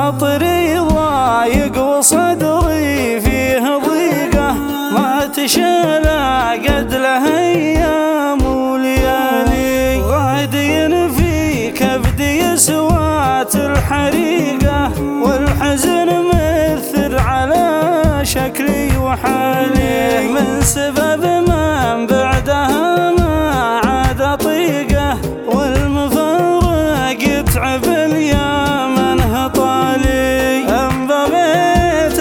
خاطري ضايق وصدري فيه ضيقة، ما تشالى قد له أيام وليالي، غادي في كبدي سوات الحريقة، والحزن مثل على شكلي وحالي، من سبب من بعدها ما عاد أطيقه، والمفارق يتعب اليوم انه طالي، انبغيت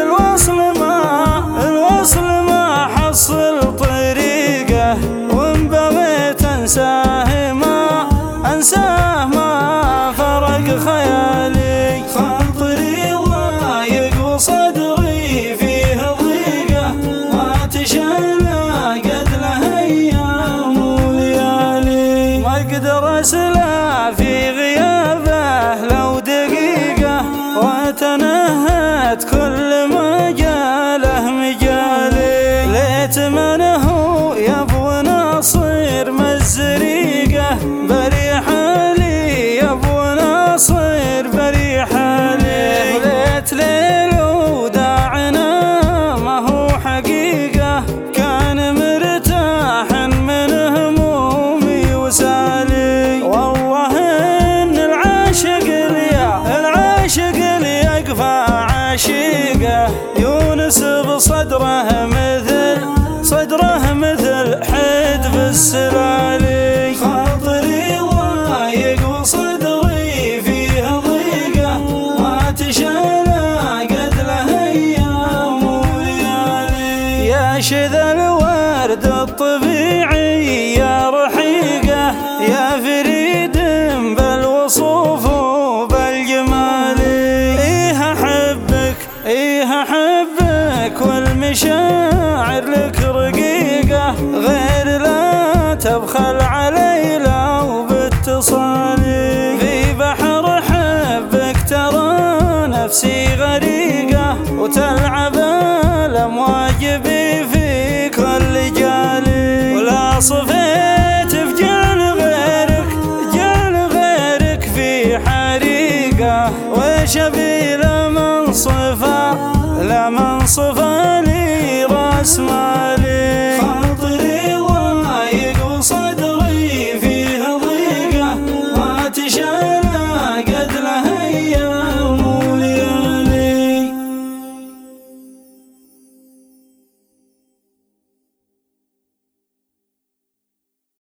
الوصل ما حصل طريقه، وانبغيت انساه ما فرق خيالي، خاطري ضايق وصدري فيه ضيقه، ما تشالى قد له ايام وليالي، ما اقدر اسلى في غيابه لو دقيقه، وتنهت كل ما جاله مجالي، ليت منه يبغى ناصر مزريقه، بريح لي يبغى ناصر بريح لي، ليت ليل وداعنا ما هو حقيقه، كان مرتاح من همومي وسالي، والله ان العاشق اللي يقفى عاشقه، يونس بصدره مثل حدب السلالي، خاطري ضايق وصدري فيه ضيقه، ما تشالى قد له ايام وليالي، يا شذا الورد الطبيعي يا رحيقه، يا فريد بالوصوف وبالجمال، ايه احبك والمشاعر لك رقيقه، غير لا تبخل علي لو باتصالي، في بحر حبك ترى نفسي غريقه، وتلعب الامواج بي في كل جالي، ولا صفيت في جعل غيرك في حريقه، وشبي لا من صفى لي راس مالي.